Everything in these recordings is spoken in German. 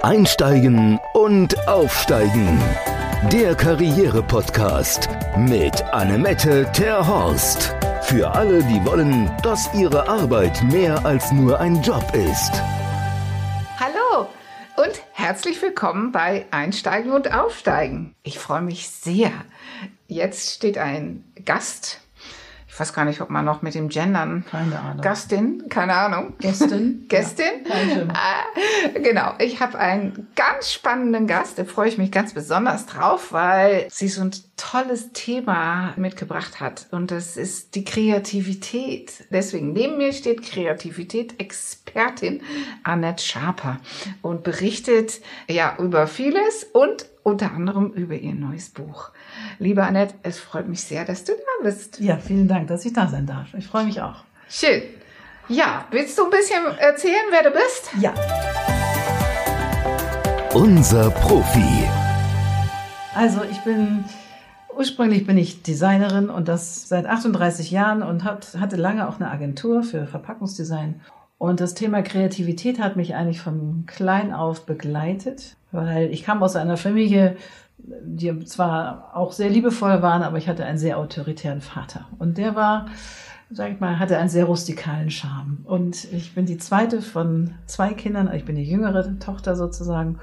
Einsteigen und Aufsteigen. Der Karriere-Podcast mit Annemette Terhorst. Für alle, die wollen, dass ihre Arbeit mehr als nur ein Job ist. Hallo und herzlich willkommen bei Einsteigen und Aufsteigen. Ich freue mich sehr. Jetzt steht ein Gast. Ich weiß gar nicht, ob man noch mit dem Gendern. Keine Ahnung. Gastin, keine Ahnung. Gästin. Gästin? Ja, genau, ich habe einen ganz spannenden Gast, da freue ich mich ganz besonders drauf, weil sie so ein tolles Thema mitgebracht hat und das ist die Kreativität. Deswegen neben mir steht Kreativität-Expertin Annette Schaper und berichtet ja über vieles und unter anderem über ihr neues Buch. Liebe Annette, es freut mich sehr, dass du da bist. Ja, vielen Dank, dass ich da sein darf. Ich freue mich auch. Schön. Ja, willst du ein bisschen erzählen, wer du bist? Ja. Unser Profi. Also ursprünglich bin ich Designerin und das seit 38 Jahren und hatte lange auch eine Agentur für Verpackungsdesign. Und das Thema Kreativität hat mich eigentlich von klein auf begleitet, weil ich kam aus einer Familie, die zwar auch sehr liebevoll waren, aber ich hatte einen sehr autoritären Vater. Und der war, sag ich mal, hatte einen sehr rustikalen Charme. Und ich bin die zweite von 2 Kindern, ich bin die jüngere Tochter sozusagen.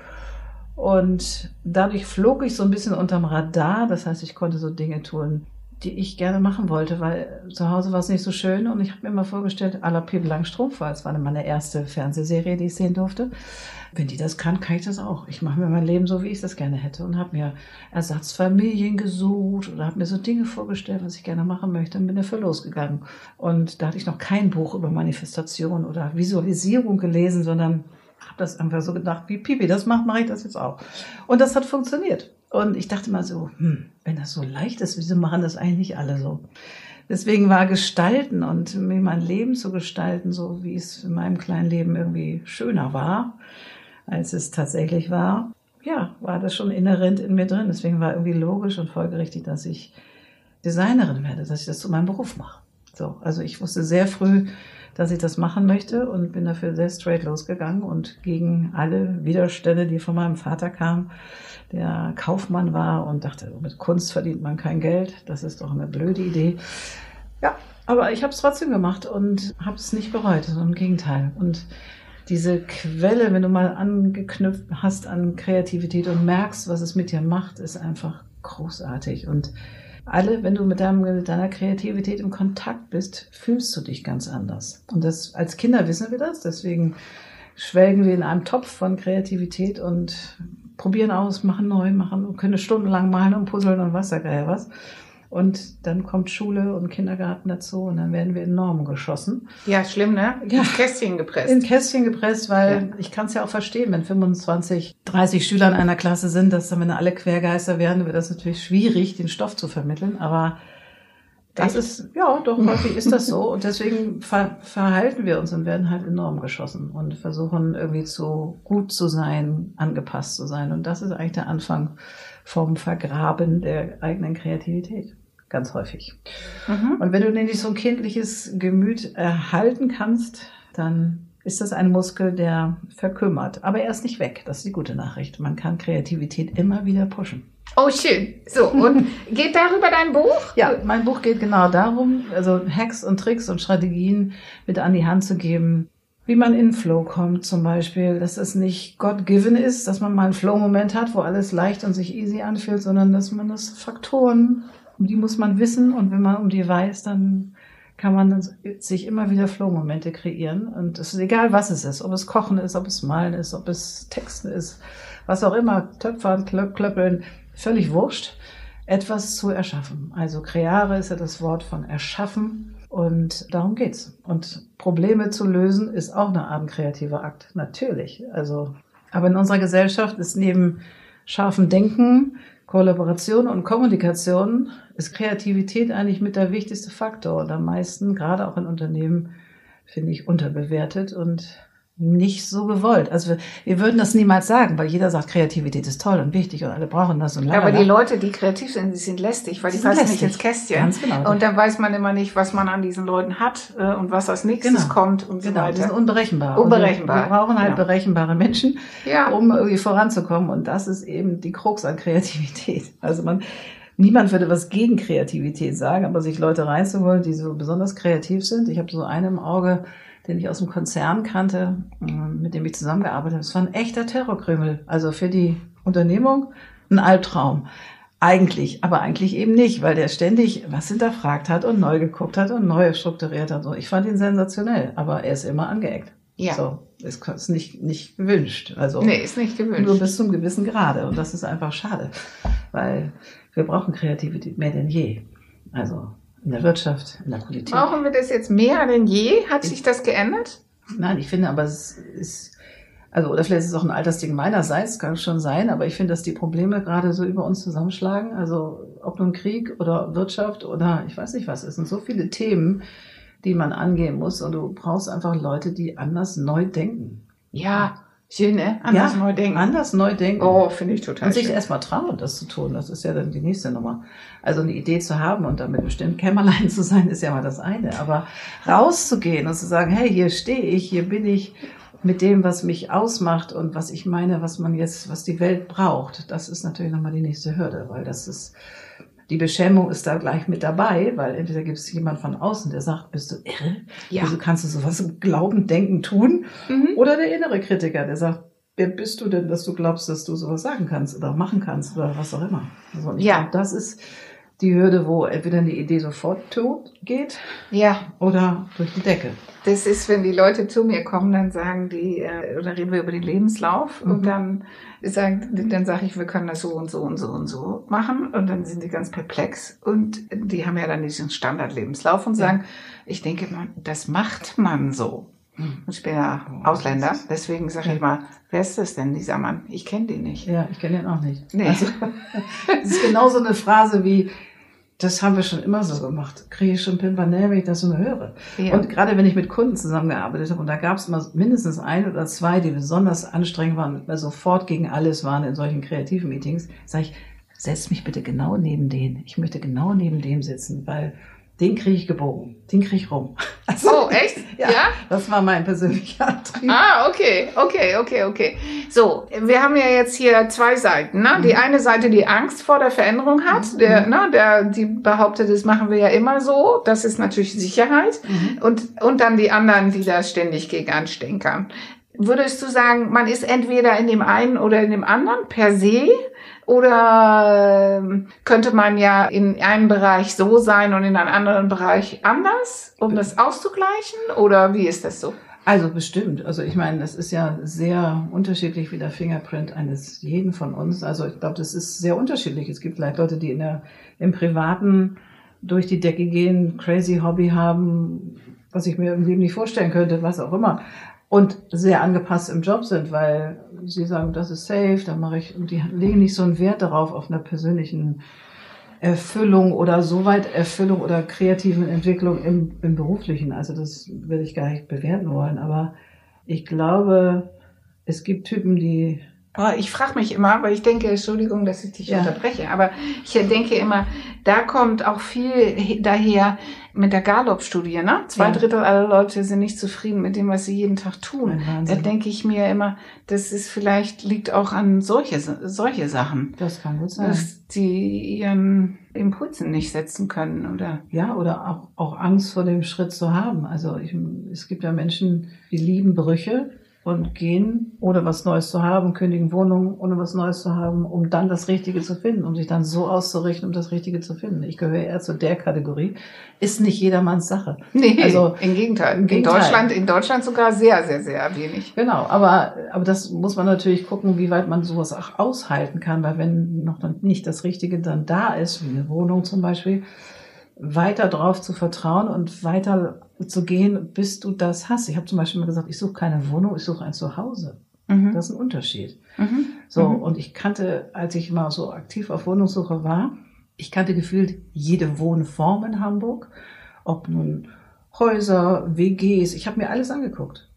Und dadurch flog ich so ein bisschen unterm Radar. Das heißt, ich konnte so Dinge tun, die ich gerne machen wollte, weil zu Hause war es nicht so schön. Und ich habe mir immer vorgestellt, à la Pippi Langstrumpf, weil es war meine erste Fernsehserie, die ich sehen durfte. Wenn die das kann ich das auch. Ich mache mir mein Leben so, wie ich das gerne hätte und habe mir Ersatzfamilien gesucht oder habe mir so Dinge vorgestellt, was ich gerne machen möchte und bin dafür losgegangen. Und da hatte ich noch kein Buch über Manifestation oder Visualisierung gelesen, sondern habe das einfach so gedacht, wie Pipi das mache ich das jetzt auch. Und das hat funktioniert. Und ich dachte mal so, wenn das so leicht ist, wieso machen das eigentlich nicht alle so? Deswegen war Gestalten und mir mein Leben zu gestalten, so wie es in meinem kleinen Leben irgendwie schöner war, als es tatsächlich war, ja, war das schon inhärent in mir drin. Deswegen war irgendwie logisch und folgerichtig, dass ich Designerin werde, dass ich das zu meinem Beruf mache. So, also ich wusste sehr früh, dass ich das machen möchte und bin dafür sehr straight losgegangen und gegen alle Widerstände, die von meinem Vater kamen, der Kaufmann war und dachte, mit Kunst verdient man kein Geld, das ist doch eine blöde Idee. Ja, aber ich habe es trotzdem gemacht und habe es nicht bereut, sondern im Gegenteil. Und diese Quelle, wenn du mal angeknüpft hast an Kreativität und merkst, was es mit dir macht, ist einfach großartig. Und wenn du mit deiner Kreativität im Kontakt bist, fühlst du dich ganz anders. Und das, als Kinder wissen wir das, deswegen schwelgen wir in einem Topf von Kreativität und probieren aus, machen neu, können stundenlang malen und puzzeln und was, was. Und dann kommt Schule und Kindergarten dazu und dann werden wir in Normen geschossen. Ja, schlimm, ne? Ja. Ins Kästchen gepresst. In Kästchen gepresst, weil ich kann es ja auch verstehen, wenn 25, 30 Schüler in einer Klasse sind, dass dann, wenn alle Quergeister wären, wird das natürlich schwierig, den Stoff zu vermitteln. Aber das ist, ja, doch, häufig ist das so. Und deswegen verhalten wir uns und werden halt in Normen geschossen und versuchen irgendwie gut zu sein, angepasst zu sein. Und das ist eigentlich der Anfang vom Vergraben der eigenen Kreativität. Ganz häufig. Und wenn du nämlich so ein kindliches Gemüt erhalten kannst, dann ist das ein Muskel, der verkümmert. Aber er ist nicht weg. Das ist die gute Nachricht. Man kann Kreativität immer wieder pushen. Oh, schön. So, und geht darüber dein Buch? Ja, mein Buch geht genau darum, also Hacks und Tricks und Strategien mit an die Hand zu geben, wie man in Flow kommt zum Beispiel, dass es nicht God-given ist, dass man mal einen Flow-Moment hat, wo alles leicht und sich easy anfühlt, sondern dass man das Faktoren, um die muss man wissen und wenn man um die weiß, dann kann man sich immer wieder Flow-Momente kreieren und es ist egal, was es ist, ob es Kochen ist, ob es Malen ist, ob es Texten ist, was auch immer, Töpfern, Klöppeln, völlig wurscht, etwas zu erschaffen. Also creare ist ja das Wort von erschaffen. Und darum geht's. Und Probleme zu lösen ist auch eine Art kreativer Akt. Natürlich. Aber in unserer Gesellschaft ist neben scharfem Denken, Kollaboration und Kommunikation ist Kreativität eigentlich mit der wichtigste Faktor. Und am meisten, gerade auch in Unternehmen, finde ich unterbewertet. Und nicht so gewollt. Also wir würden das niemals sagen, weil jeder sagt, Kreativität ist toll und wichtig und alle brauchen das und aber die Leute, die kreativ sind, die sind lästig, weil die passen nicht ins Kästchen. Ganz genau. Und dann weiß man immer nicht, was man an diesen Leuten hat und was als nächstes kommt und so weiter. Die sind unberechenbar. Unberechenbar. Wir brauchen halt berechenbare Menschen, ja, um irgendwie voranzukommen. Und das ist eben die Krux an Kreativität. Also niemand würde was gegen Kreativität sagen, aber sich Leute reinzuholen, die so besonders kreativ sind. Ich habe so einen im Auge, den ich aus dem Konzern kannte, mit dem ich zusammengearbeitet habe. Es war ein echter Terrorkrümel. Also für die Unternehmung ein Albtraum. Eigentlich, aber eigentlich eben nicht, weil der ständig was hinterfragt hat und neu geguckt hat und neu strukturiert hat. Ich fand ihn sensationell, aber er ist immer angeeckt. Ja. So, ist nicht gewünscht. Also nee, ist nicht gewünscht. Nur bis zum gewissen Grade. Und das ist einfach schade, weil wir brauchen Kreativität mehr denn je. Also in der Wirtschaft, in der Politik. Brauchen wir das jetzt mehr denn je? Hat sich das geändert? Nein, ich finde aber, es ist, also, oder vielleicht ist es auch ein Altersding meinerseits, kann schon sein, aber ich finde, dass die Probleme gerade so über uns zusammenschlagen. Also, ob nun Krieg oder Wirtschaft oder ich weiß nicht was, es sind so viele Themen, die man angehen muss und du brauchst einfach Leute, die anders neu denken. Ja. Schön, ne? Anders neu denken. Anders neu denken. Oh, finde ich total schön. Und sich erstmal trauen, das zu tun. Das ist ja dann die nächste Nummer. Also eine Idee zu haben und damit bestimmt Kämmerlein zu sein, ist ja mal das eine. Aber rauszugehen und zu sagen, hey, hier stehe ich, hier bin ich mit dem, was mich ausmacht und was ich meine, was die Welt braucht. Das ist natürlich nochmal die nächste Hürde, weil die Beschämung ist da gleich mit dabei, weil entweder gibt es jemand von außen, der sagt, bist du irre? Ja. Wieso kannst du sowas im Glauben, Denken, tun? Oder der innere Kritiker, der sagt, wer bist du denn, dass du glaubst, dass du sowas sagen kannst oder machen kannst oder was auch immer? Also ich glaube, das ist die Hürde, wo entweder eine Idee sofort tot geht oder durch die Decke. Das ist, wenn die Leute zu mir kommen, dann sagen die, oder reden wir über den Lebenslauf und dann sage ich, wir können das so und so und so und so machen und dann sind die ganz perplex und die haben ja dann diesen Standardlebenslauf und sagen, ich denke, das macht man so. Ich bin ja Ausländer, deswegen sage ich mal, wer ist das denn, dieser Mann? Ich kenne den nicht. Ja, ich kenne den auch nicht. Nee. Also, das ist genauso eine Phrase wie, das haben wir schon immer so gemacht. Kriege ich schon Pimpernell, wenn ich das so höre. Ja. Und gerade wenn ich mit Kunden zusammengearbeitet habe, und da gab es immer mindestens ein oder zwei, die besonders anstrengend waren, weil sofort gegen alles waren in solchen kreativen Meetings, sage ich, setz mich bitte genau neben den. Ich möchte genau neben dem sitzen, weil den kriege ich gebogen, den kriege ich rum. Also, oh, echt? Ja, das war mein persönlicher Antrieb. Ah, okay. So, wir haben ja jetzt hier zwei Seiten. Ne? Die eine Seite, die Angst vor der Veränderung hat, die behauptet, das machen wir ja immer so. Das ist natürlich Sicherheit. Und dann die anderen, die da ständig gegen anstenkern. Würdest du sagen, man ist entweder in dem einen oder in dem anderen per se? Oder könnte man ja in einem Bereich so sein und in einem anderen Bereich anders, um das auszugleichen? Oder wie ist das so? Also bestimmt. Also ich meine, das ist ja sehr unterschiedlich wie der Fingerprint eines jeden von uns. Also ich glaube, das ist sehr unterschiedlich. Es gibt vielleicht Leute, die im Privaten durch die Decke gehen, crazy Hobby haben, was ich mir im Leben nicht vorstellen könnte, was auch immer. Und sehr angepasst im Job sind, weil sie sagen, das ist safe, da mache ich, und die legen nicht so einen Wert darauf, auf einer persönlichen Erfüllung oder soweit Erfüllung oder kreativen Entwicklung im Beruflichen. Also das will ich gar nicht bewerten wollen, aber ich glaube, es gibt Typen, die... Ich frage mich immer, weil ich denke, Entschuldigung, dass ich dich unterbreche, aber ich denke immer, da kommt auch viel daher mit der Gallup-Studie, ne? 2/3 aller Leute sind nicht zufrieden mit dem, was sie jeden Tag tun. Da denke ich mir immer, das ist vielleicht liegt auch an solche Sachen. Das kann gut sein. Dass die ihren Impulsen nicht setzen können, oder? Ja, oder auch Angst vor dem Schritt zu haben. Also es gibt ja Menschen, die lieben Brüche und gehen, ohne was Neues zu haben, kündigen Wohnungen, ohne was Neues zu haben, um dann das Richtige zu finden, um sich dann so auszurichten, um das Richtige zu finden. Ich gehöre eher zu der Kategorie. Ist nicht jedermanns Sache. Nee, also, im Gegenteil. In Deutschland sogar sehr, sehr, sehr wenig. Genau, aber das muss man natürlich gucken, wie weit man sowas auch aushalten kann, weil wenn noch nicht das Richtige dann da ist, wie eine Wohnung zum Beispiel, weiter drauf zu vertrauen und weiter zu gehen, bis du das hast. Ich habe zum Beispiel mal gesagt, ich suche keine Wohnung, ich suche ein Zuhause. Das ist ein Unterschied. Und ich kannte, als ich mal so aktiv auf Wohnungssuche war, ich kannte gefühlt jede Wohnform in Hamburg, ob nun Häuser, WGs, ich habe mir alles angeguckt.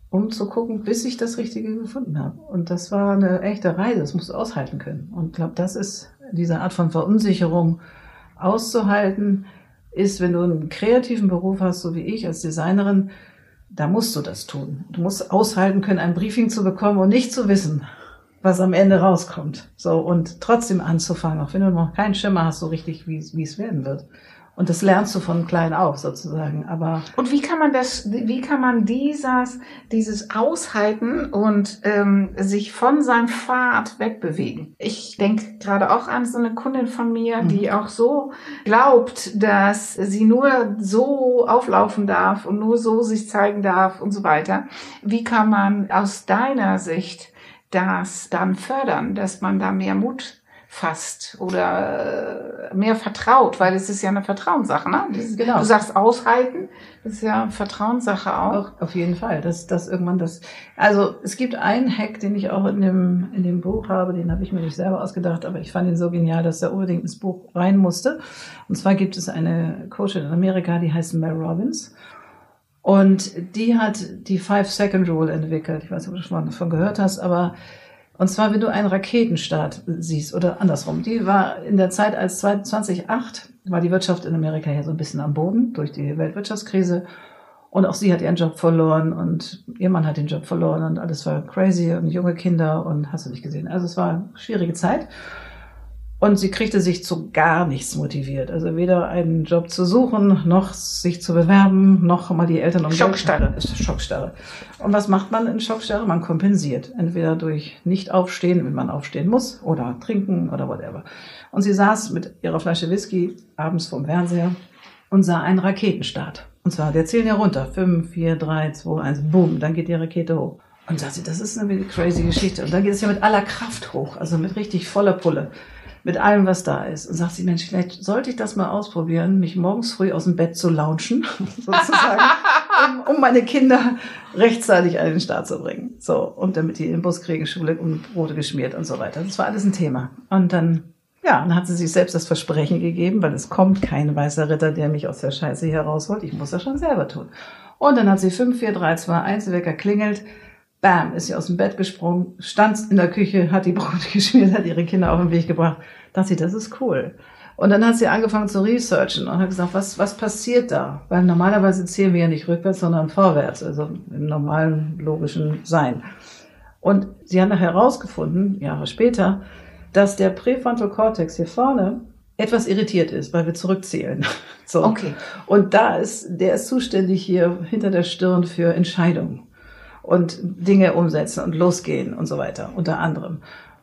um zu gucken, bis ich das Richtige gefunden habe. Und das war eine echte Reise, das musst du aushalten können. Und ich glaube, das ist diese Art von Verunsicherung auszuhalten, ist, wenn du einen kreativen Beruf hast, so wie ich als Designerin, da musst du das tun. Du musst aushalten können, ein Briefing zu bekommen und nicht zu wissen, was am Ende rauskommt. So, und trotzdem anzufangen, auch wenn du noch keinen Schimmer hast, so richtig, wie es werden wird. Und das lernst du von klein auf sozusagen. Aber und wie kann man dieses Aushalten und sich von seinem Pfad wegbewegen? Ich denke gerade auch an so eine Kundin von mir, die auch so glaubt, dass sie nur so auflaufen darf und nur so sich zeigen darf und so weiter. Wie kann man aus deiner Sicht das dann fördern, dass man da mehr Mut fasst oder mehr vertraut, weil es ist ja eine Vertrauenssache, ne? Genau. Du sagst aushalten, das ist ja eine Vertrauenssache auch. Auf jeden Fall, dass irgendwann das, also es gibt einen Hack, den ich auch in dem Buch habe, den habe ich mir nicht selber ausgedacht, aber ich fand ihn so genial, dass er unbedingt ins Buch rein musste. Und zwar gibt es eine Coachin in Amerika, die heißt Mel Robbins. Und die hat die 5-Second-Rule entwickelt. Ich weiß nicht, ob du schon mal davon gehört hast, aber und zwar, wenn du einen Raketenstart siehst oder andersrum. Die war in der Zeit, als 2008 war die Wirtschaft in Amerika ja so ein bisschen am Boden durch die Weltwirtschaftskrise. Und auch sie hat ihren Job verloren und ihr Mann hat den Job verloren und alles war crazy und junge Kinder und hast du nicht gesehen. Also es war eine schwierige Zeit. Und sie kriegte sich zu gar nichts motiviert. Also weder einen Job zu suchen, noch sich zu bewerben, noch mal die Eltern um Schockstarre. Schockstarre. Und was macht man in Schockstarre? Man kompensiert. Entweder durch nicht aufstehen, wenn man aufstehen muss, oder trinken oder whatever. Und sie saß mit ihrer Flasche Whisky abends vorm Fernseher und sah einen Raketenstart. Und zwar, der zählen ja runter. 5, 4, 3, 2, 1, boom, dann geht die Rakete hoch. Und sagt sie, das ist eine crazy Geschichte. Und dann geht es ja mit aller Kraft hoch, also mit richtig voller Pulle. Mit allem, was da ist. Und sagt sie, Mensch, vielleicht sollte ich das mal ausprobieren, mich morgens früh aus dem Bett zu launchen, sozusagen, um meine Kinder rechtzeitig an den Start zu bringen. So, und damit die in den Bus kriegen, Schule und Brote geschmiert und so weiter. Das war alles ein Thema. Und dann hat sie sich selbst das Versprechen gegeben, weil es kommt kein weißer Ritter, der mich aus der Scheiße hier rausholt. Ich muss das schon selber tun. Und dann hat sie 5, 4, 3, 2, 1, Wecker klingelt. Bam, ist sie aus dem Bett gesprungen, stand in der Küche, hat die Brote geschmiert, hat ihre Kinder auf den Weg gebracht. Dachte sie, das ist cool. Und dann hat sie angefangen zu researchen und hat gesagt, was passiert da? Weil normalerweise zählen wir ja nicht rückwärts, sondern vorwärts, also im normalen, logischen Sein. Und sie hat nachher herausgefunden, Jahre später, dass der Präfrontal Cortex hier vorne etwas irritiert ist, weil wir zurückzählen. So. Okay. Und der ist zuständig hier hinter der Stirn für Entscheidungen und Dinge umsetzen und losgehen und so weiter, unter anderem.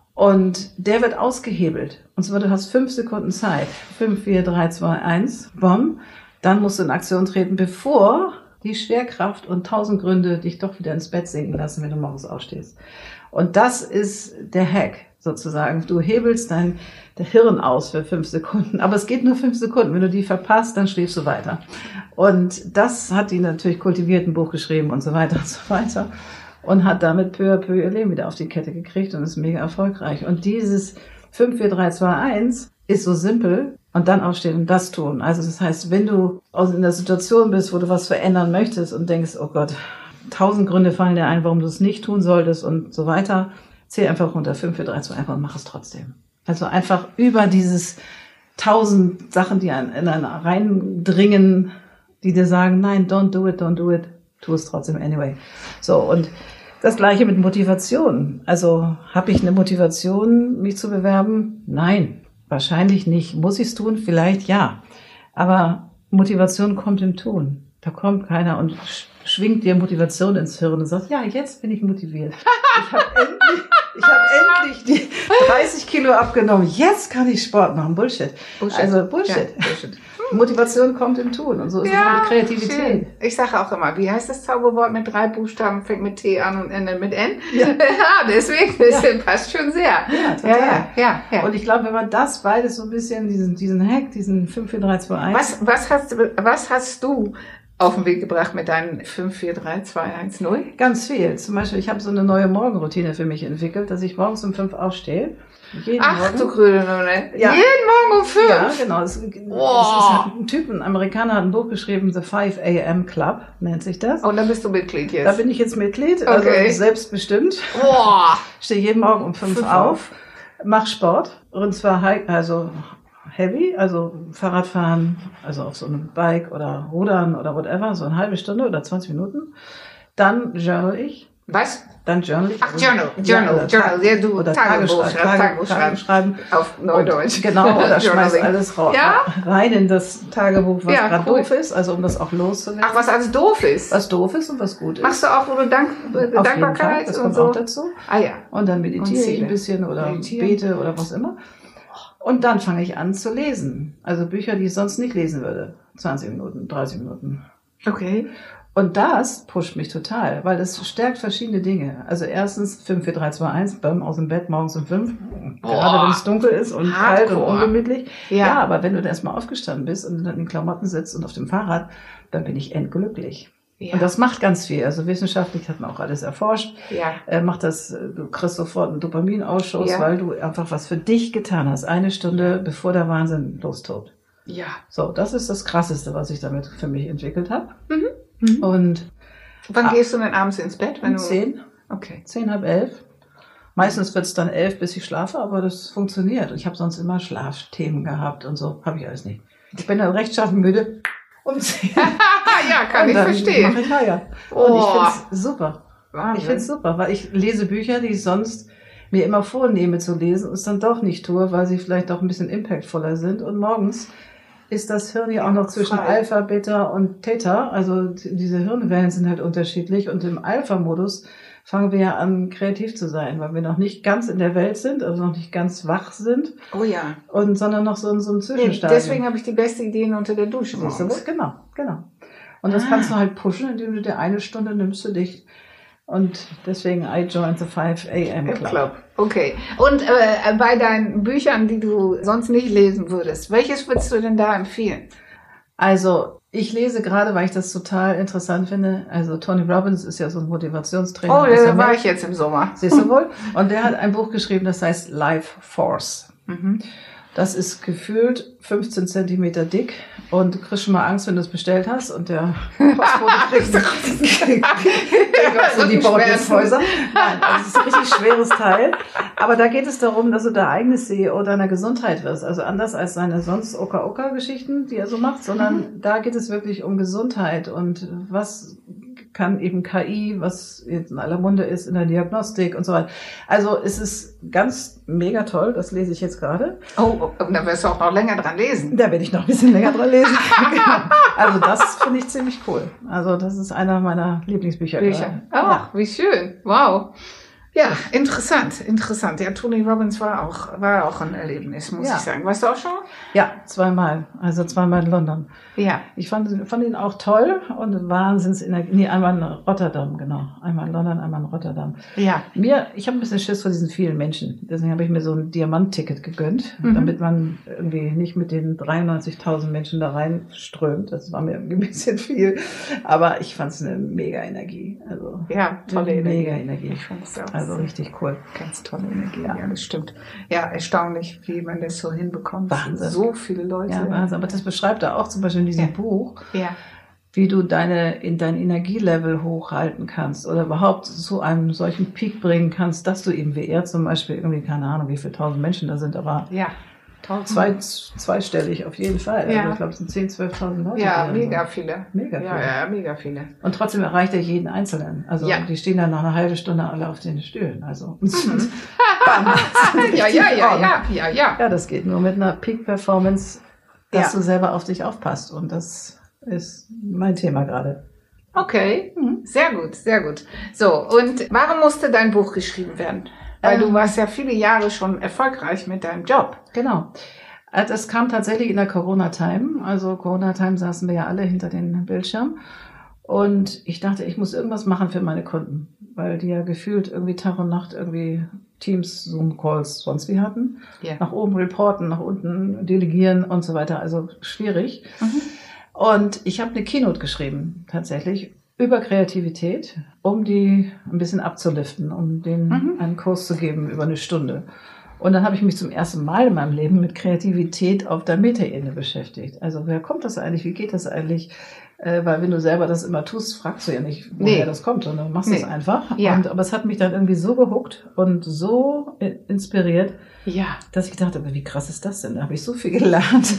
Und der wird ausgehebelt. Und zwar, du hast 5 Sekunden Zeit. 5, 4, 3, 2, 1, bumm. Dann musst du in Aktion treten, bevor die Schwerkraft und 1000 Gründe dich doch wieder ins Bett sinken lassen, wenn du morgens aufstehst. Und das ist der Hack, sozusagen. Du hebelst dein Hirn aus für 5 Sekunden. Aber es geht nur 5 Sekunden. Wenn du die verpasst, dann schläfst du weiter. Und das hat die natürlich kultiviert, ein Buch geschrieben und so weiter und so weiter. Und hat damit peu à peu ihr Leben wieder auf die Kette gekriegt und ist mega erfolgreich. Und dieses 5, 4, 3, 2, 1 ist so simpel und dann aufstehen und das tun. Also das heißt, wenn du in der Situation bist, wo du was verändern möchtest und denkst, oh Gott, 1000 Gründe fallen dir ein, warum du es nicht tun solltest und so weiter, zähl einfach runter 5, 4, 3, 2, 1 und mach es trotzdem. Also einfach über dieses 1000 Sachen, die in einen reindringen, die dir sagen, nein, don't do it, tu es trotzdem anyway. So, und das Gleiche mit Motivation. Also, habe ich eine Motivation, mich zu bewerben? Nein, wahrscheinlich nicht. Muss ich es tun? Vielleicht ja. Aber Motivation kommt im Tun. Da kommt keiner und schwingt dir Motivation ins Hirn und sagt, ja, jetzt bin ich motiviert. Ich habe endlich die 30 Kilo abgenommen. Jetzt kann ich Sport machen. Bullshit. Also Bullshit. Ja, Bullshit. Motivation kommt im Tun und so ist es mit Kreativität. Schön. Ich sage auch immer, wie heißt das Zauberwort mit 3 Buchstaben, fängt mit T an und endet mit N? Ja, deswegen, das passt schon sehr. Ja, total. Ja. Und ich glaube, wenn man das beides so ein bisschen, diesen Hack, diesen 5, 4, 3, 2, 1. Was hast du auf den Weg gebracht mit deinen 5, 4, 3, 2, 1, 0? Ganz viel. Zum Beispiel, ich habe so eine neue Morgenroutine für mich entwickelt, dass ich morgens um 5 aufstehe. Ach du grüne Nonne. Ja. Jeden Morgen um 5? Ja, genau. Es ist halt ein Typ, ein Amerikaner hat ein Buch geschrieben, The 5 a.m. Club nennt sich das. Und da bist du Mitglied jetzt? Da bin ich jetzt Mitglied, also selbstbestimmt. Boah. Stehe jeden Morgen um 5 auf, mach Sport und zwar also heavy, also Fahrradfahren, also auf so einem Bike oder Rudern oder whatever, so eine halbe Stunde oder 20 Minuten. Dann journal ich. Was? Dann journal ich. Ach, Journal. Ja, du oder Tagebuch schreiben. Auf Neudeutsch. Genau, oder schmeiß alles rein in das Tagebuch, was gerade cool. doof ist, also um das auch loszuwerden. Ach, was alles doof ist? Was doof ist und was gut ist. Machst du auch, wo du Dankbarkeit das und kommt so? auch dazu. Ah ja. Und dann meditiere ich ein bisschen oder bete oder was immer. Und dann fange ich an zu lesen. Also Bücher, die ich sonst nicht lesen würde. 20 Minuten, 30 Minuten. Okay. Und das pusht mich total, weil es stärkt verschiedene Dinge. Also erstens 5, 4, 3, 2, 1, bam, aus dem Bett morgens um 5. Gerade wenn es dunkel ist und kalt und ungemütlich. Ja, aber wenn du da erstmal aufgestanden bist und dann in den Klamotten sitzt und auf dem Fahrrad, dann bin ich endglücklich. Ja. Und das macht ganz viel. Also wissenschaftlich hat man auch alles erforscht. Ja. Macht das, du kriegst sofort einen Dopaminausschuss, weil du einfach was für dich getan hast. 1 Stunde, bevor der Wahnsinn lostobt. Ja. So, das ist das Krasseste, was ich damit für mich entwickelt habe. Mhm. Und wann gehst du denn abends ins Bett? Um 10. Okay. 10, halb 11. Meistens wird es dann 11, bis ich schlafe, aber das funktioniert. Ich habe sonst immer Schlafthemen gehabt und so. Habe ich alles nicht. Ich bin dann rechtschaffen müde. Um 10. Ja, kann ich verstehen. Mache ich Feier. Und ich finde es super. Wahnsinn. Ich finde es super, weil ich lese Bücher, die ich sonst mir immer vornehme zu lesen und es dann doch nicht tue, weil sie vielleicht auch ein bisschen impactvoller sind. Und morgens ist das Hirn ja auch noch zwischen Alpha, Beta und Theta. Also diese Hirnwellen sind halt unterschiedlich. Und im Alpha-Modus fangen wir ja an, kreativ zu sein, weil wir noch nicht ganz in der Welt sind, also noch nicht ganz wach sind. Oh ja. Sondern noch so in so einem Zwischenstadium. Deswegen habe ich die beste Ideen unter der Dusche. Genau. Und das kannst du halt pushen, indem du dir 1 Stunde nimmst für dich. Und deswegen I joined the 5 a.m. Club. Okay. Und bei deinen Büchern, die du sonst nicht lesen würdest, welches würdest du denn da empfehlen? Also ich lese gerade, weil ich das total interessant finde. Also Tony Robbins ist ja so ein Motivationstrainer. Oh, da war ich jetzt im Sommer. Siehst du wohl? Und der hat ein Buch geschrieben, das heißt Life Force. Mhm. Das ist gefühlt 15 Zentimeter dick und du kriegst schon mal Angst, wenn du es bestellt hast und der Postbote kriegt in die Bauernhäuser. Nein, das ist ein richtig schweres Teil. Aber da geht es darum, dass du der eigene CEO deiner Gesundheit wirst. Also anders als seine sonst Oka-Oka-Geschichten, die er so macht, sondern da geht es wirklich um Gesundheit und was kann eben KI, was jetzt in aller Munde ist, in der Diagnostik und so weiter. Also es ist ganz mega toll, das lese ich jetzt gerade. Oh, und da wirst du auch noch länger dran lesen. Da werde ich noch ein bisschen länger dran lesen. Also das finde ich ziemlich cool. Also das ist einer meiner Lieblingsbücher. Ach, wie schön. Wow. Ja, interessant. Ja, Tony Robbins war auch ein Erlebnis, muss ich sagen. Warst du auch schon? Ja, 2-mal. Also 2-mal in London. Ja. Ich fand ihn auch toll und Wahnsinnsenergie. Nee, einmal in Rotterdam, genau. Einmal in London, einmal in Rotterdam. Ja. Ich habe ein bisschen Schiss vor diesen vielen Menschen. Deswegen habe ich mir so ein Diamant-Ticket gegönnt, damit man irgendwie nicht mit den 93.000 Menschen da reinströmt. Das war mir irgendwie ein bisschen viel. Aber ich fand es eine mega Energie. Also, ja, tolle Energie. Mega Energie. Ich fand es auch. Also richtig cool. Ganz tolle Energie, ja, das stimmt. Ja, erstaunlich, wie man das so hinbekommt. Wahnsinn. So viele Leute. Ja, Wahnsinn. Aber das beschreibt er auch zum Beispiel in diesem Buch, wie du dein Energielevel hochhalten kannst oder überhaupt zu einem solchen Peak bringen kannst, dass du eben wie er zum Beispiel irgendwie, keine Ahnung, wie viele 1000 Menschen da sind, aber zweistellig auf jeden Fall. Ja. Also ich glaube, es sind 10.000, 12.000 Leute. Ja, mega viele. Ja, mega viele. Und trotzdem erreicht er jeden Einzelnen. Also die stehen dann nach einer halben Stunde alle auf den Stühlen. Also Ja, das geht nur mit einer Peak-Performance, dass du selber auf dich aufpasst. Und das ist mein Thema gerade. Okay, sehr gut, sehr gut. So, und warum musste dein Buch geschrieben werden? Weil du warst ja viele Jahre schon erfolgreich mit deinem Job. Genau. Das kam tatsächlich in der Corona-Time. Also Corona-Time saßen wir ja alle hinter den Bildschirm. Und ich dachte, ich muss irgendwas machen für meine Kunden. Weil die ja gefühlt irgendwie Tag und Nacht irgendwie Teams, Zoom-Calls sonst wie hatten. Yeah. Nach oben reporten, nach unten delegieren und so weiter. Also schwierig. Und ich habe eine Keynote geschrieben, tatsächlich, über Kreativität, um die ein bisschen abzuliften, um denen einen Kurs zu geben über eine Stunde. Und dann habe ich mich zum ersten Mal in meinem Leben mit Kreativität auf der Metaebene beschäftigt. Also wer kommt das eigentlich? Wie geht das eigentlich? Weil wenn du selber das immer tust, fragst du ja nicht, woher das kommt, sondern du machst es einfach. Ja. Aber es hat mich dann irgendwie so gehuckt und so inspiriert, dass ich dachte, wie krass ist das denn? Da habe ich so viel gelernt.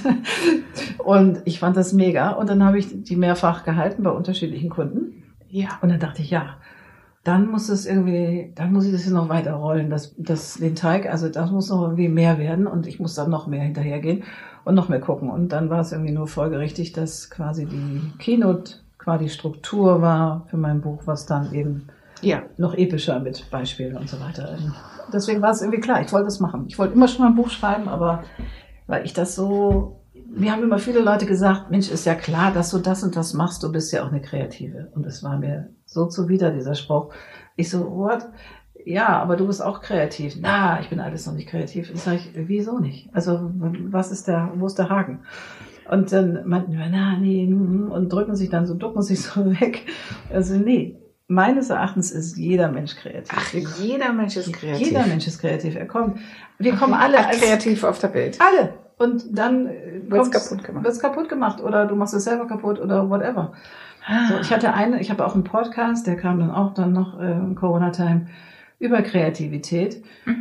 Und ich fand das mega. Und dann habe ich die mehrfach gehalten bei unterschiedlichen Kunden. Ja. Und dann dachte ich, dann muss ich das hier noch weiter rollen, den Teig, also das muss noch irgendwie mehr werden und ich muss dann noch mehr hinterhergehen und noch mehr gucken. Und dann war es irgendwie nur folgerichtig, dass quasi die Keynote quasi Struktur war für mein Buch, was dann eben noch epischer mit Beispielen und so weiter. Deswegen war es irgendwie klar, ich wollte das machen. Ich wollte immer schon mal ein Buch schreiben, aber weil ich das so... Mir haben immer viele Leute gesagt, Mensch, ist ja klar, dass du das und das machst, du bist ja auch eine Kreative. Und es war mir so zuwider, dieser Spruch. Ich so, what? Ja, aber du bist auch kreativ. Na, ich bin alles noch nicht kreativ. Und sage ich, wieso nicht? Also, wo ist der Haken? Und dann meinten wir, nee, und ducken sich so weg. Also, nee. Meines Erachtens ist jeder Mensch kreativ. Ach, jeder Mensch ist kreativ. Jeder Mensch ist kreativ. Wir kommen alle als kreativ auf der Welt. Alle. Und dann wird's kaputt gemacht oder du machst es selber kaputt oder whatever. So, ich habe auch einen Podcast, der kam dann noch in Corona-Time über Kreativität.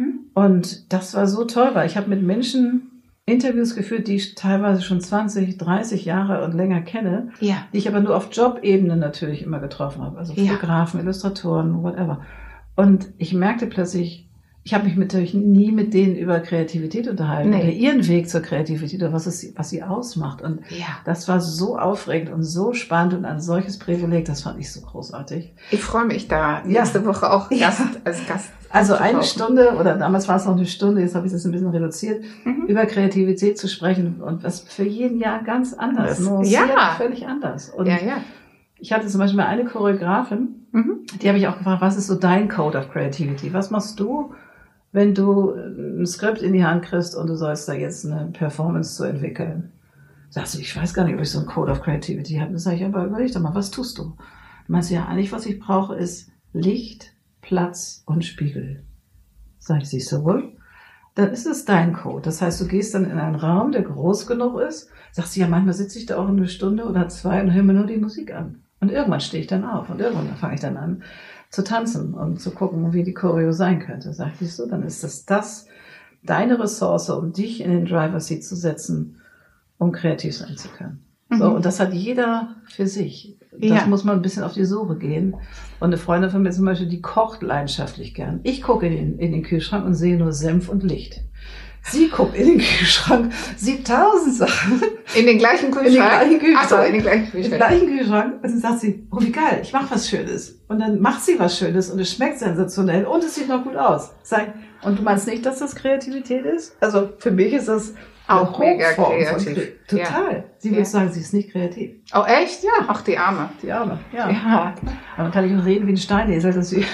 Und das war so toll, weil ich habe mit Menschen Interviews geführt, die ich teilweise schon 20, 30 Jahre und länger kenne, die ich aber nur auf Jobebene natürlich immer getroffen habe. Also Fotografen, Illustratoren, whatever. Und ich merkte plötzlich, ich habe mich natürlich nie mit denen über Kreativität unterhalten, oder ihren Weg zur Kreativität oder was sie ausmacht. Und das war so aufregend und so spannend und ein solches Privileg, das fand ich so großartig. Ich freue mich da nächste Woche auch als Gast. Also eine Stunde, oder damals war es noch eine Stunde, jetzt habe ich das ein bisschen reduziert, über Kreativität zu sprechen und was für jeden Jahr ganz anders, völlig anders. Und ich hatte zum Beispiel eine Choreografin, die habe ich auch gefragt, was ist so dein Code of Creativity? Was machst du, wenn du ein Skript in die Hand kriegst und du sollst da jetzt eine Performance zu entwickeln? Sagst du, ich weiß gar nicht, ob ich so einen Code of Creativity habe. Dann sage ich, aber überleg doch mal, was tust du? Du meinst ja, eigentlich, was ich brauche, ist Licht, Platz und Spiegel. Sag ich, siehst du wohl? Dann ist es dein Code. Das heißt, du gehst dann in einen Raum, der groß genug ist. Sagst du, ja, manchmal sitze ich da auch eine Stunde oder 2 und höre mir nur die Musik an. Und irgendwann stehe ich dann auf und irgendwann fange ich dann an zu tanzen und zu gucken, wie die Choreo sein könnte. Sag ich, so, dann ist das deine Ressource, um dich in den Driver's Seat zu setzen, um kreativ sein zu können. So, und das hat jeder für sich. Das muss man ein bisschen auf die Suche gehen. Und eine Freundin von mir zum Beispiel, die kocht leidenschaftlich gern. Ich gucke in den Kühlschrank und sehe nur Senf und Licht. Sie guckt in den Kühlschrank, sieht 1000 Sachen. In den gleichen Kühlschrank? In den gleichen Kühlschrank. Ach so, in den gleichen Kühlschrank. In den gleichen Kühlschrank. Und dann sagt sie, oh wie geil, ich mache was Schönes. Und dann macht sie was Schönes und es schmeckt sensationell und es sieht noch gut aus. Und du meinst nicht, dass das Kreativität ist? Also für mich ist das auch mega kreativ. Total. Sie würde sagen, sie ist nicht kreativ. Oh echt? Ja. Ach, die Arme. Die Arme, ja. Dann kann ich auch reden wie ein Steinesel, dass sie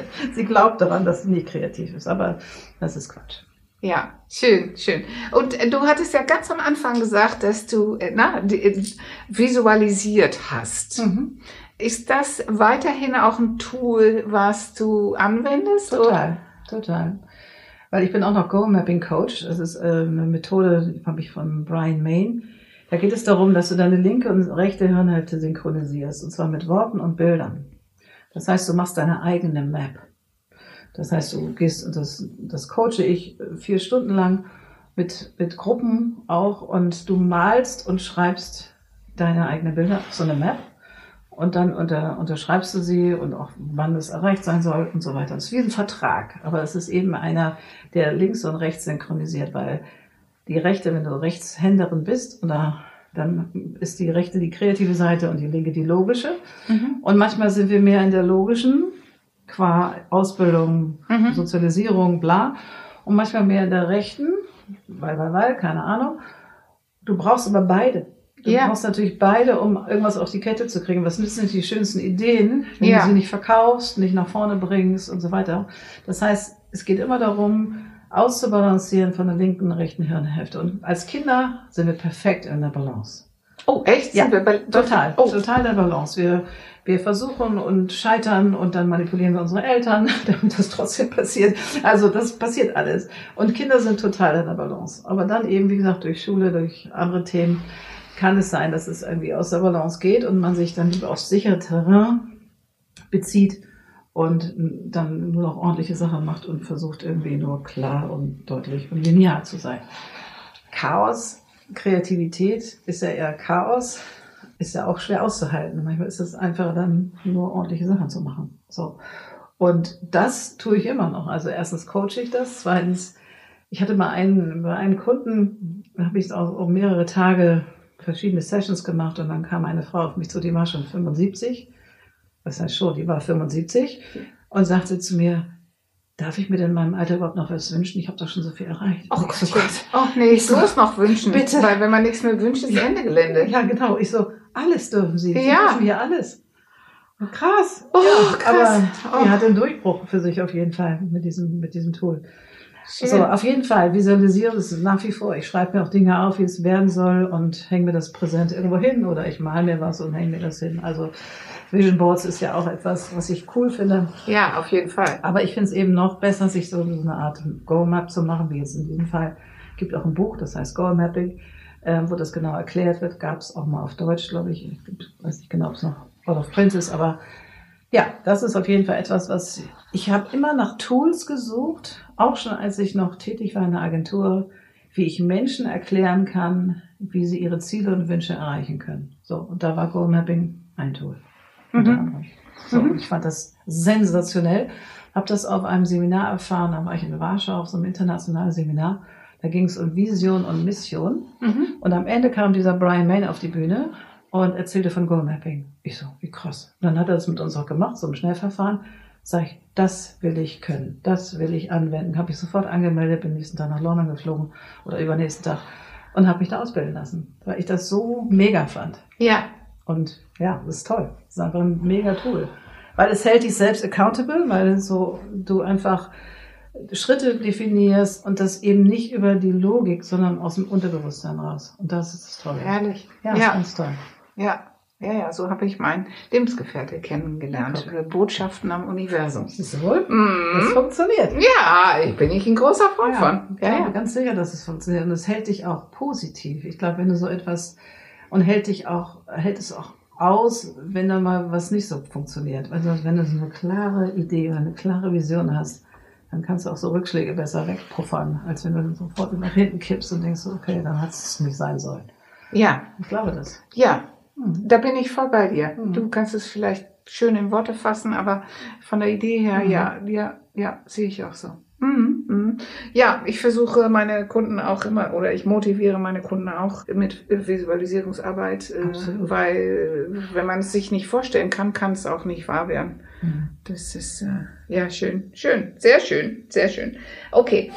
glaubt daran, dass sie nicht kreativ ist. Aber das ist Quatsch. Ja, schön. Und du hattest ja ganz am Anfang gesagt, dass du visualisiert hast. Ist das weiterhin auch ein Tool, was du anwendest? Total. Weil ich bin auch noch Goal-Mapping-Coach. Das ist eine Methode, die habe ich von Brian Main. Da geht es darum, dass du deine linke und rechte Hirnhälfte synchronisierst. Und zwar mit Worten und Bildern. Das heißt, du machst deine eigene Map. Das heißt, du gehst, und das coache ich 4 Stunden lang mit Gruppen auch, und du malst und schreibst deine eigenen Bilder auf so eine Map und dann unterschreibst du sie und auch wann es erreicht sein soll und so weiter. Es ist wie ein Vertrag, aber es ist eben einer, der links und rechts synchronisiert, weil die rechte, wenn du Rechtshänderin bist, dann ist die rechte die kreative Seite und die linke die logische. Und manchmal sind wir mehr in der logischen, qua Ausbildung, Sozialisierung, bla. Und manchmal mehr in der rechten, weil, keine Ahnung. Du brauchst aber beide. Du brauchst natürlich beide, um irgendwas auf die Kette zu kriegen. Was nützen nicht die schönsten Ideen, wenn du sie nicht verkaufst, nicht nach vorne bringst und so weiter. Das heißt, es geht immer darum, auszubalancieren von der linken und rechten Hirnhälfte. Und als Kinder sind wir perfekt in der Balance. Oh, echt? Ja, total der Balance. Wir versuchen und scheitern und dann manipulieren wir unsere Eltern, damit das trotzdem passiert. Also das passiert alles. Und Kinder sind total in der Balance. Aber dann eben, wie gesagt, durch Schule, durch andere Themen kann es sein, dass es irgendwie aus der Balance geht und man sich dann lieber auf sichere Terrain bezieht und dann nur noch ordentliche Sachen macht und versucht irgendwie nur klar und deutlich und linear zu sein. Chaos, Kreativität ist ja eher Chaos, ist ja auch schwer auszuhalten. Manchmal ist es einfacher, dann nur ordentliche Sachen zu machen. So. Und das tue ich immer noch. Also erstens coache ich das, zweitens, ich hatte mal bei einem Kunden, da habe ich auch mehrere Tage verschiedene Sessions gemacht und dann kam eine Frau auf mich zu, die war schon 75, das heißt schon, die war 75 und sagte zu mir, darf ich mir denn in meinem Alter überhaupt noch was wünschen? Ich habe doch schon so viel erreicht. Oh Gott. Oh nee, ich muss noch wünschen. Bitte. Weil wenn man nichts mehr wünscht, ist Ende Gelände. Ja, genau. Ich so, alles dürfen Sie. Sie ja. dürfen hier alles. Krass. Oh, ja, krass. Aber die hat einen Durchbruch für sich auf jeden Fall mit diesem Tool. So, auf jeden Fall visualisiere es nach wie vor. Ich schreibe mir auch Dinge auf, wie es werden soll und hänge mir das präsent irgendwo hin oder ich male mir was und hänge mir das hin. Also Vision Boards ist ja auch etwas, was ich cool finde. Ja, auf jeden Fall. Aber ich finde es eben noch besser, sich so eine Art Goal Map zu machen, wie jetzt in diesem Fall. Es gibt auch ein Buch, das heißt Goal Mapping, wo das genau erklärt wird. Gab es auch mal auf Deutsch, glaube ich. Ich weiß nicht genau, ob es noch auf Print ist, aber ja, das ist auf jeden Fall etwas, was ich habe immer nach Tools gesucht, auch schon als ich noch tätig war in der Agentur, wie ich Menschen erklären kann, wie sie ihre Ziele und Wünsche erreichen können. So, und da war Goal Mapping ein Tool. So, ich fand das sensationell. Habe das auf einem Seminar erfahren, da war ich in Warschau auf so einem internationalen Seminar. Da ging es um Vision und Mission. Und am Ende kam dieser Brian Main auf die Bühne und erzählte von Goal Mapping. Ich so, wie krass. Und dann hat er das mit uns auch gemacht, so im Schnellverfahren. Sag ich, das will ich können, das will ich anwenden. Habe ich sofort angemeldet, bin nächsten Tag nach London geflogen oder übernächsten Tag und habe mich da ausbilden lassen, weil ich das so mega fand. Ja. Und ja, das ist toll. Das ist einfach ein mega Tool. Weil es hält dich selbst accountable, weil so du einfach Schritte definierst und das eben nicht über die Logik, sondern aus dem Unterbewusstsein raus. Und das ist das Tolle. Herrlich. Ja, das ist ganz toll. Ja, so habe ich meinen Lebensgefährte kennengelernt. Okay. Botschaften am Universum. Siehst du wohl? Das funktioniert. Ja, ich bin ein großer Freund von. Ich bin ganz sicher, dass es funktioniert. Und es hält dich auch positiv. Ich glaube, wenn du so etwas und hält es auch aus, wenn da mal was nicht so funktioniert. Also wenn du so eine klare Idee oder eine klare Vision hast, dann kannst du auch so Rückschläge besser wegpuffern, als wenn du sofort nach hinten kippst und denkst, okay, dann hat es nicht sein sollen. Ja. Ich glaube das. Ja, da bin ich voll bei dir. Du kannst es vielleicht schön in Worte fassen, aber von der Idee her, ja, sehe ich auch so. Ja, ich versuche meine Kunden auch immer, oder ich motiviere meine Kunden auch mit Visualisierungsarbeit, weil wenn man es sich nicht vorstellen kann, kann es auch nicht wahr werden. Das ist, ja, schön, sehr schön. Okay.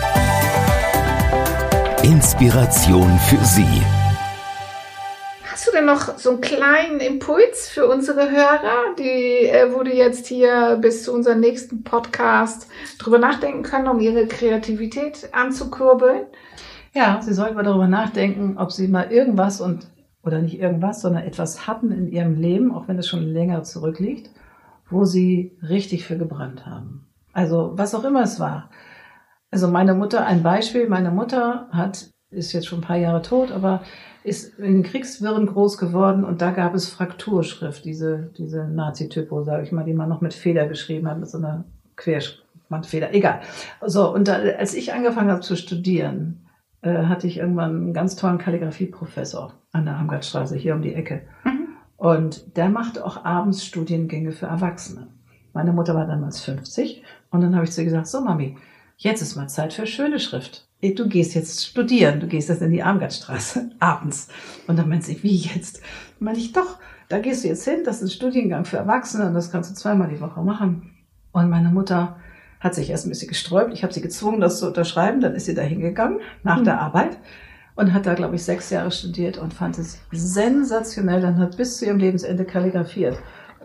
Inspiration für Sie. Hast du denn noch so einen kleinen Impuls für unsere Hörer, wo die jetzt hier bis zu unserem nächsten Podcast drüber nachdenken können, um ihre Kreativität anzukurbeln? Ja, sie sollten mal darüber nachdenken, ob sie mal irgendwas oder nicht irgendwas, sondern etwas hatten in ihrem Leben, auch wenn es schon länger zurückliegt, wo sie richtig für gebrannt haben. Also was auch immer es war. Also meine Mutter, ein Beispiel, meine Mutter ist jetzt schon ein paar Jahre tot, aber ist in Kriegswirren groß geworden und da gab es Frakturschrift, diese Nazi-Typo, sage ich mal, die man noch mit Feder geschrieben hat, mit so einer Querschriftfeder, egal. So, und als ich angefangen habe zu studieren, hatte ich irgendwann einen ganz tollen Kalligrafie-Professor an der Amgartstraße, hier um die Ecke. Und der machte auch abends Studiengänge für Erwachsene. Meine Mutter war damals 50 und dann habe ich zu ihr gesagt, so Mami, jetzt ist mal Zeit für schöne Schrift. Du gehst jetzt studieren, du gehst jetzt in die Armgartstraße abends. Und dann meinte sie, wie jetzt? Dann meinte ich, doch, da gehst du jetzt hin, das ist ein Studiengang für Erwachsene und das kannst du 2-mal die Woche machen. Und meine Mutter hat sich erst ein bisschen gesträubt. Ich habe sie gezwungen, das zu unterschreiben. Dann ist sie da hingegangen nach der Arbeit und hat da, glaube ich, 6 Jahre studiert und fand es sensationell. Dann hat bis zu ihrem Lebensende kalligrafiert.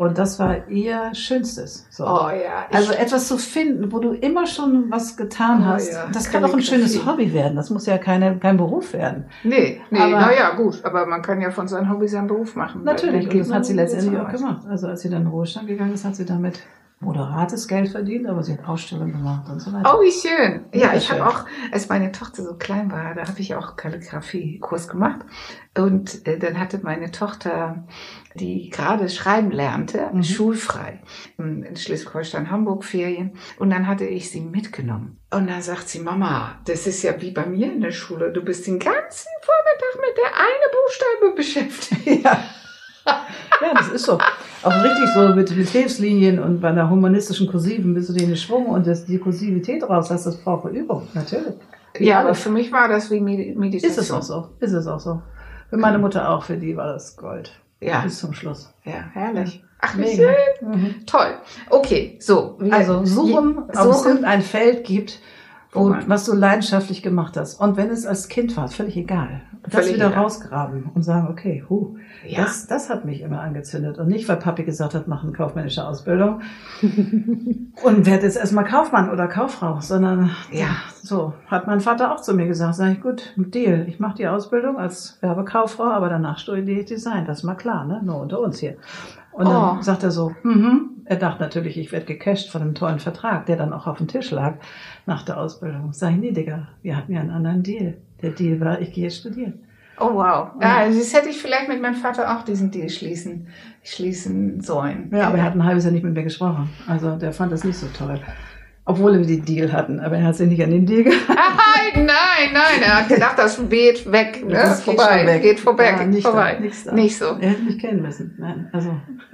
Und das war ihr Schönstes. So. Oh ja. Also etwas zu finden, wo du immer schon was getan hast. Ja. Das kann auch ein schönes Hobby werden. Das muss ja kein Beruf werden. Nee, naja, gut. Aber man kann ja von seinem Hobby seinen Beruf machen. Natürlich. Und das hat sie letztendlich auch gemacht. Also als sie dann in den Ruhestand gegangen ist, hat sie damit moderates Geld verdient, aber sie hat Ausstellungen gemacht und so weiter. Oh, wie schön. Ja, ich schön. habe auch, als meine Tochter so klein war, da habe ich auch Kalligrafie-Kurs gemacht. Und dann hatte meine Tochter, die gerade schreiben lernte, schulfrei, in Schleswig-Holstein, Hamburg, Ferien. Und dann hatte ich sie mitgenommen. Und dann sagt sie, Mama, das ist ja wie bei mir in der Schule. Du bist den ganzen Vormittag mit der eine Buchstabe beschäftigt. Ja. Ja, das ist so. Auch richtig so mit Hilfslinien und bei der humanistischen Kursiven, bis du den Schwung und die Kursivität raus hast, das braucht Übung, natürlich. Ja, aber für mich war das wie Meditation. Ist es auch so. Für meine Mutter auch, für die war das Gold. Ja. Bis zum Schluss. Ja, herrlich. Ach, wie Mega. schön. Toll. Okay, so. Also suchen, ob es irgendein Feld gibt, was du leidenschaftlich gemacht hast. Und wenn es als Kind war, völlig egal. Das wieder rausgraben und sagen, okay, das hat mich immer angezündet. Und nicht, weil Papi gesagt hat, mach eine kaufmännische Ausbildung und werd jetzt erstmal Kaufmann oder Kauffrau, sondern so hat mein Vater auch zu mir gesagt, sag ich, gut, Deal, ich mache die Ausbildung als Werbekauffrau, aber danach studiere ich Design, das ist mal klar, ne? Nur unter uns hier. Und dann sagt er so, er dachte natürlich, ich werde gecasht von einem tollen Vertrag, der dann auch auf dem Tisch lag nach der Ausbildung. Sag ich, nee, Digga, wir hatten ja einen anderen Deal. Der Deal war, ich gehe jetzt studieren. Oh, wow. Ja, das hätte ich vielleicht mit meinem Vater auch diesen Deal schließen sollen. Ja, aber er hat ein halbes Jahr nicht mit mir gesprochen. Also der fand das nicht so toll. Obwohl wir den Deal hatten, aber er hat sich nicht an den Deal gehalten. Nein, er hat gedacht, das weht weg, ne? Das geht vorbei. Ja, nicht so. Er hätte mich kennen müssen. Nein, also.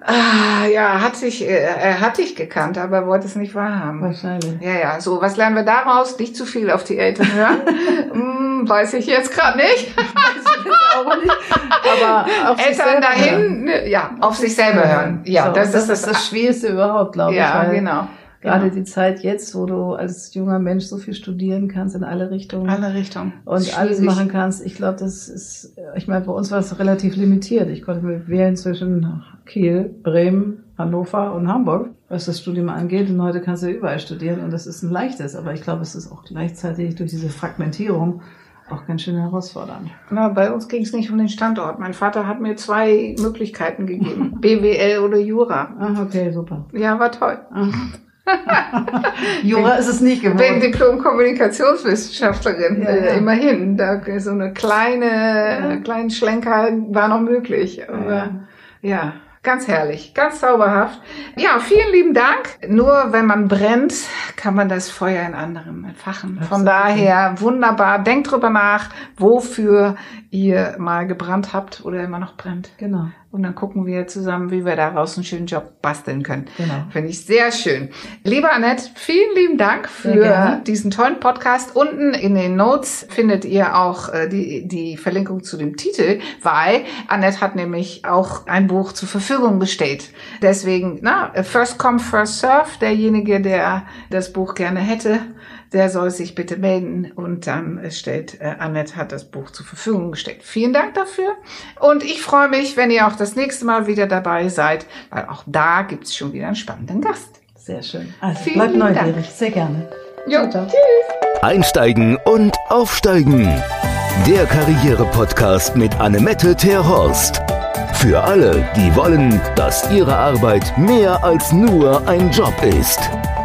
Er hat dich gekannt, aber er wollte es nicht wahrhaben. Wahrscheinlich. Ja, so, was lernen wir daraus? Nicht zu viel auf die Eltern hören? Weiß ich jetzt gerade nicht. Auch nicht. Aber auf Eltern dahin, auf sich selber hören. Ja, so, das ist das Schwierigste überhaupt, glaube ich. Ja, genau. Gerade die Zeit jetzt, wo du als junger Mensch so viel studieren kannst in alle Richtungen. Und alles machen kannst. Ich glaube, das ist, ich meine, bei uns war es relativ limitiert. Ich konnte mir wählen zwischen Kiel, Bremen, Hannover und Hamburg, was das Studium angeht. Und heute kannst du überall studieren und das ist ein leichtes. Aber ich glaube, es ist auch gleichzeitig durch diese Fragmentierung auch ganz schön herausfordernd. Na, bei uns ging es nicht um den Standort. Mein Vater hat mir 2 Möglichkeiten gegeben. BWL oder Jura. Ah, okay, super. Ja, war toll. Jura ist es nicht geworden. Bin Diplom-Kommunikationswissenschaftlerin, immerhin. Da so eine kleinen Schlenker war noch möglich. Aber ganz herrlich, ganz zauberhaft. Ja, vielen lieben Dank. Nur wenn man brennt, kann man das Feuer in anderem entfachen. Von daher wunderbar. Denkt drüber nach, wofür ihr mal gebrannt habt oder immer noch brennt. Genau. Und dann gucken wir zusammen, wie wir daraus einen schönen Job basteln können. Genau. Finde ich sehr schön. Liebe Annette, vielen lieben Dank für diesen tollen Podcast. Unten in den Notes findet ihr auch die Verlinkung zu dem Titel, weil Annette hat nämlich auch ein Buch zur Verfügung gestellt. Deswegen, first come, first serve. Derjenige, der das Buch gerne hätte, der soll sich bitte melden und dann Annette hat das Buch zur Verfügung gestellt. Vielen Dank dafür und ich freue mich, wenn ihr auch das nächste Mal wieder dabei seid, weil auch da gibt's schon wieder einen spannenden Gast. Sehr schön. Also bleibt neugierig. Dank. Sehr gerne. Jo, tschüss. Einsteigen und aufsteigen. Der Karriere-Podcast mit Annemette Terhorst. Für alle, die wollen, dass ihre Arbeit mehr als nur ein Job ist.